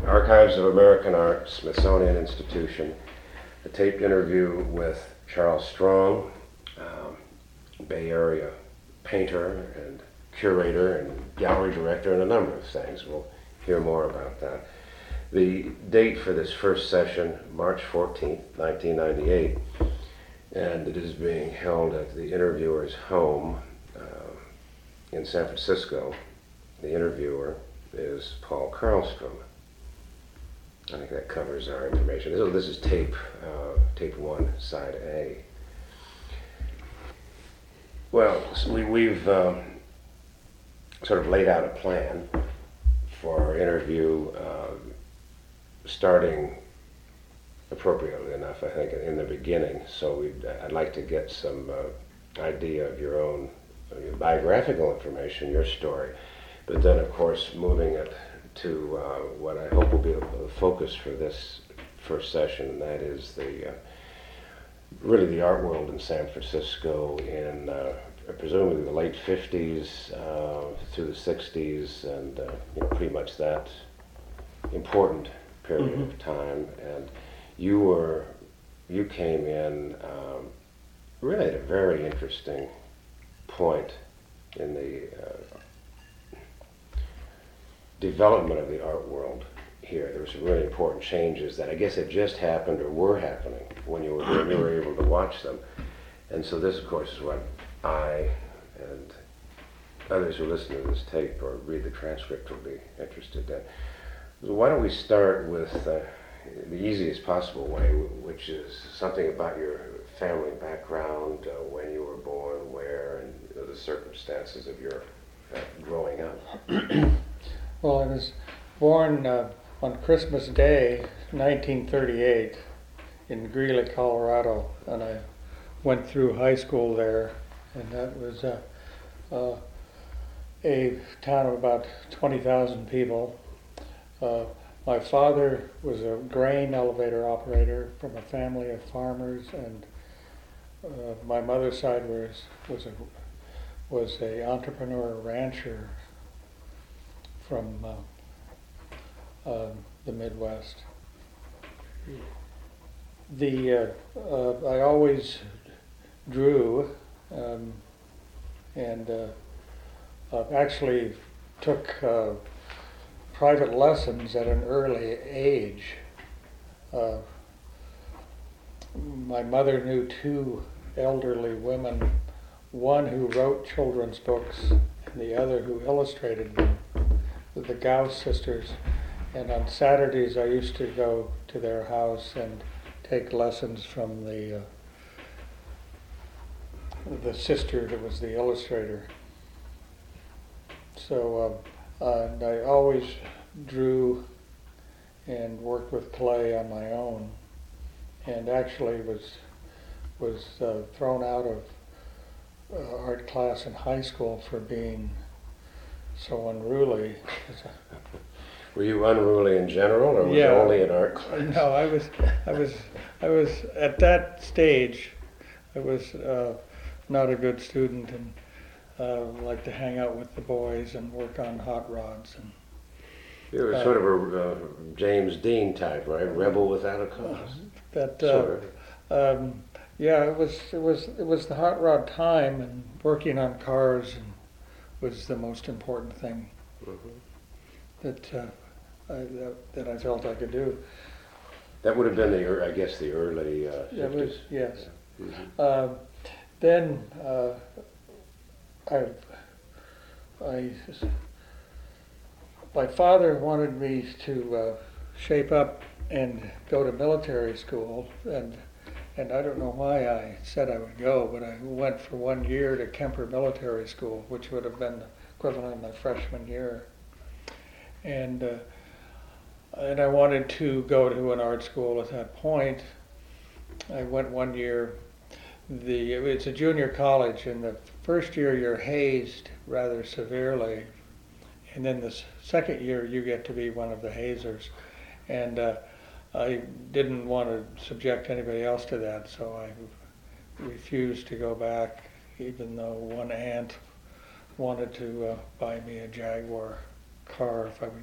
Archives of American Art, Smithsonian Institution, a taped interview with Charles Strong, Bay Area painter and curator and gallery director and a number of things. We'll hear more about that. The date for this first session, March 14th, 1998, and it is being held at the interviewer's home in San Francisco. The interviewer is Paul Karlstrom. I think that covers our information. This is tape 1, side A. Well, we've sort of laid out a plan for our interview, starting appropriately enough, I think, in the beginning. So I'd like to get some idea of your own biographical information, your story, but then, of course, moving it to what I hope will be the focus for this first session, and that is really the art world in San Francisco in presumably the late 50s through the 60s, and pretty much that important period of time. And you came in really at a very interesting point in the development of the art world here. There were some really important changes that I guess had just happened or were happening when you were able to watch them. And so this, of course, is what I and others who listen to this tape or read the transcript will be interested in. So why don't we start with the easiest possible way, which is something about your family background, when you were born, where, and the circumstances of your growing up. Well, I was born on Christmas Day, 1938, in Greeley, Colorado, and I went through high school there, and that was a town of about 20,000 people. My father was a grain elevator operator from a family of farmers, and my mother's side was a entrepreneur rancher from the Midwest. I always drew, and actually took private lessons at an early age. My mother knew two elderly women, one who wrote children's books and the other who illustrated them, the Gauss sisters. And on Saturdays I used to go to their house and take lessons from the sister that was the illustrator. So and I always drew and worked with clay on my own, and actually was thrown out of art class in high school for being so unruly. Were you unruly in general, or was it only in art class? No, I was at that stage. I was not a good student, and liked to hang out with the boys and work on hot rods. And you were sort of a James Dean type, right? Rebel without a cause. Yeah, it was the hot rod time, and working on cars was the most important thing that I felt I could do. That would have been the early 50s. Yes. Yeah. Then my father wanted me to shape up and go to military school, and I don't know why I said I would go, but I went for 1 year to Kemper Military School, which would have been the equivalent of my freshman year. And I wanted to go to an art school at that point. I went 1 year. It's a junior college, and the first year you're hazed rather severely, and then the second year you get to be one of the hazers. And I didn't want to subject anybody else to that, so I refused to go back, even though one aunt wanted to buy me a Jaguar car if I would